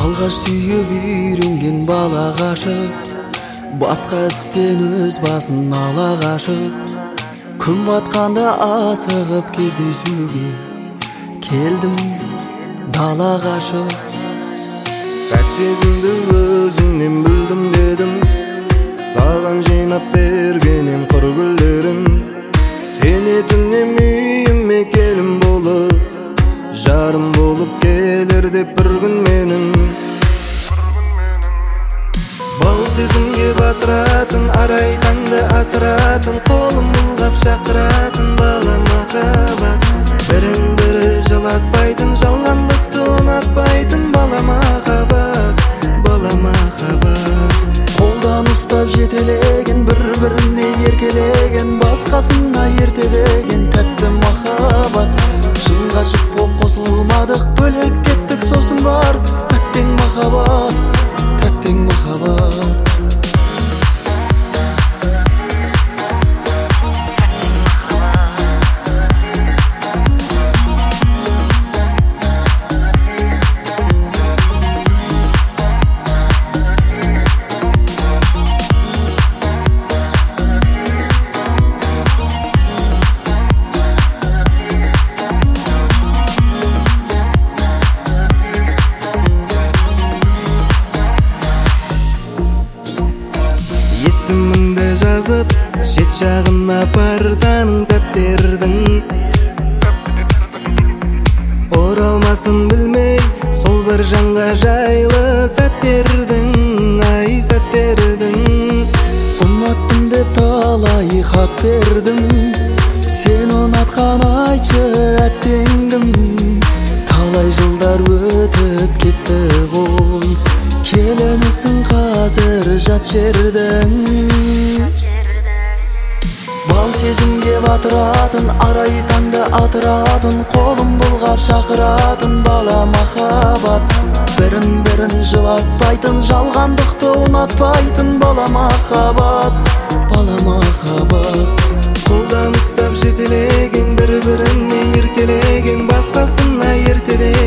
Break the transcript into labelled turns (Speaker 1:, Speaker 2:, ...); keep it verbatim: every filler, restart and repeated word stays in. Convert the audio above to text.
Speaker 1: Алғаш сүйіп үйренген бала ғашық, басқа істен өз басын ала қашып. Күн батқанда асығып кездесуге келдім дала қашып. Пәк сезімді өзіңнен білдім дедім, саған жинап бергенем құр гүлдерін. Сенетінем үйіме келін болып, жарым болып келер деп бір күн менің. Бал сезімге батыратын, арай таңды атыратын, қолым бұлғап шақыратын бала махаббат. Бірін бірі жылатпайтын, жалғандықты ұнатпайтын бала махаббат, бала махаббат. Қолдан ұстап жетелеген, бір-біріне еркелеген, басқасына ертелеген тәтті махаббат. Шын ғашық боп қосылмадық, бөлек кеттік сосын бар. Тәттең махаббат, тәттең махаббат. Есіміңді жазып, шет жағына партаның дәптердің. Оралмасын білмей, сол бір жанға жайлы сәттердің, ай сәттердің. Ұнаттым деп талай хат бердім, сен ұнатқан айтшы әттеңдім. Талай жылдар өтіп кетті ғой, келемісің қазір жат жердің. Бал сезімге батыратын, арай таңды атыратын, қолым бұлғап шақыратын бала махаббат. Бірін-бірін жылатпайтын, жалғандықты ұнатпайтын бала махаббат, бала махаббат. Қолдан ұстап жетелеген, бір-біріне еркелеген, басқасына ертелеген